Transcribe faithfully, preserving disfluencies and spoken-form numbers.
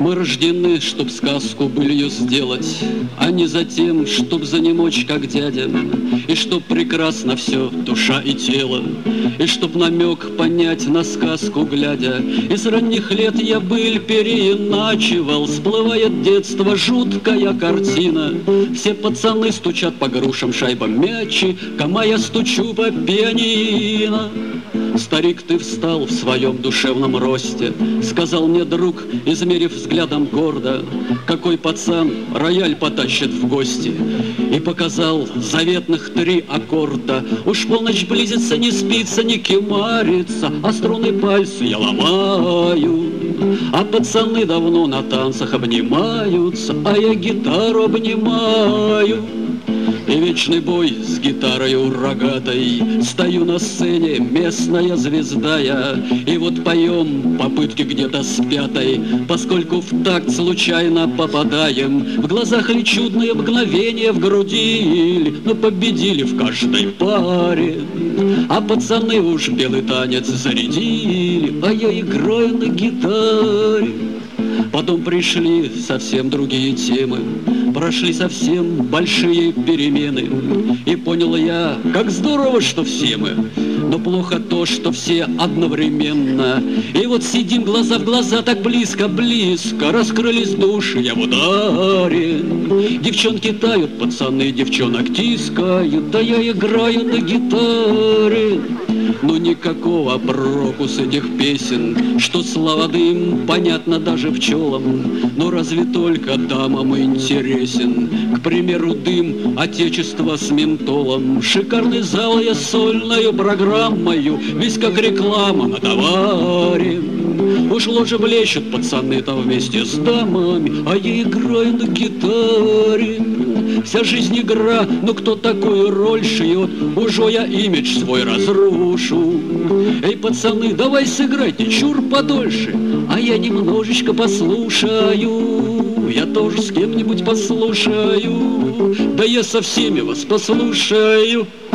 Мы рождены, чтоб сказку былью сделать, а не за тем, чтоб занемочь, как дядя, и чтоб прекрасно все, душа и тело, и чтоб намек понять на сказку глядя. Из ранних лет я быль переиначивал, всплывает детство, жуткая картина. Все пацаны стучат по грушам, шайбам мячи, кама я стучу по пианино. Старик, ты встал в своем душевном росте, сказал мне друг, измерив взглядом гордо, какой пацан рояль потащит в гости, и показал заветных три аккорда. Уж полночь близится, не спится, не кемарится, а струны пальцы я ломаю. А пацаны давно на танцах обнимаются, а я гитару обнимаю. И вечный бой с гитарою рогатой, стою на сцене, местная звезда я. И вот поем попытки где-то с пятой, поскольку в такт случайно попадаем. В глазах ли чудные мгновения, в груди ли, но победили в каждой паре. А пацаны уж белый танец зарядили, а я играю на гитаре. Потом пришли совсем другие темы, прошли совсем большие перемены. И понял я, как здорово, что все мы, но плохо то, что все одновременно. И вот сидим глаза в глаза, так близко-близко, раскрылись души, я в ударе. Девчонки тают, пацаны девчонок тискают, да я играю на гитаре. Но никакого проку с этих песен, что слава дым, понятно даже пчелам. Но разве только дамам интересен, к примеру, дым отечества с ментолом. Шикарный зал я сольную программою, весь как реклама на товаре. Уж ложи блещут пацаны там вместе с дамами, а я играю на гитаре. Вся жизнь игра, но кто такую роль шьет, уже я имидж свой разрушу. Эй, пацаны, давай сыграйте чур подольше, а я немножечко послушаю. Я тоже с кем-нибудь послушаю, да я со всеми вас послушаю.